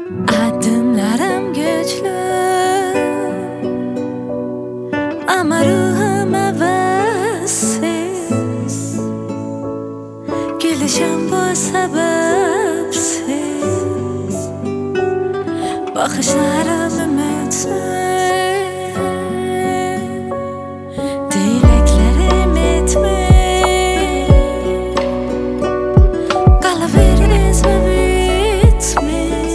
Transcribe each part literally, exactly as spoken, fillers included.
Adımlarım güçlü ama ruhum hevessiz. Gülüşüm bu sebepsiz. Bakışlarım ümitsiz. Dileklerim etmiş. Kalıveririz mi bitmiş.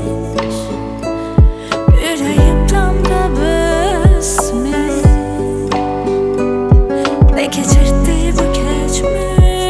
Yüreğim tam da besmiş. Ne geçirdi bu geçmiş.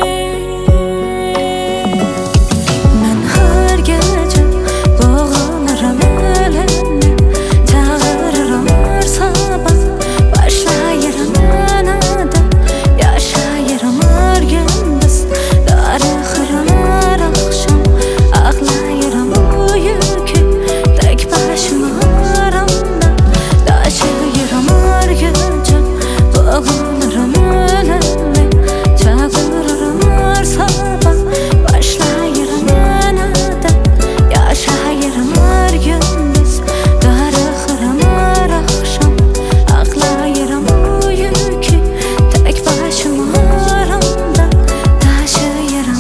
Ben her gece boğulurum elimle. Çağırırım her sabah. Başlayırım yanada. Yaşayırım her gündüz. Darıxırım her akşam. Ağlayırım bu yükü. Tek başıma aramda. Taşıyırım her gece. Boğulurum elimle. Çağırırım her sabah. Başlayırım yanada. Yaşayırım her gündüz. Darıxırım her akşam. Ağlayırım bu yükü. Tek başıma aramda. Taşıyırım.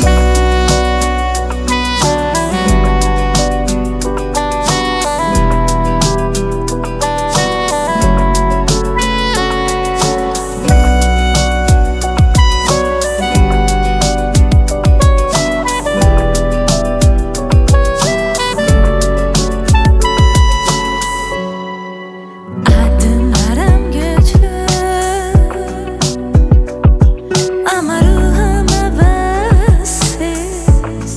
Adımlarım güçlü ama ruhum hevessiz.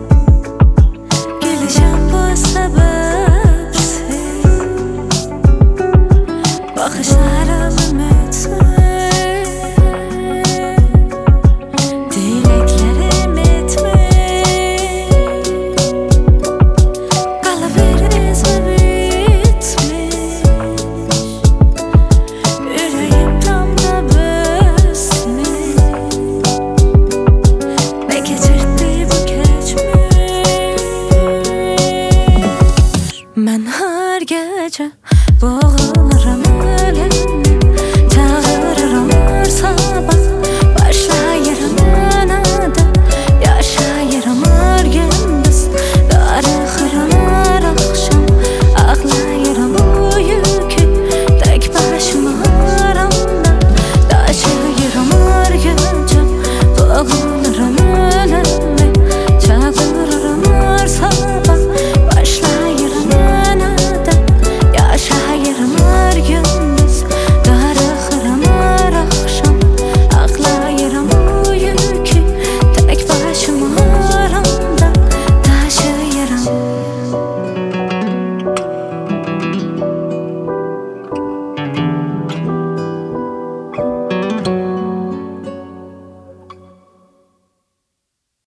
Gülüşüm bu sebepsiz. Bakışlarım ümitsiz. Dileklerim etmiş. Kalıveririz mi bitmiş. Yüreğim tam da besmiş. Ne geçirdi bu geçmiş. Ben her gece boğulurum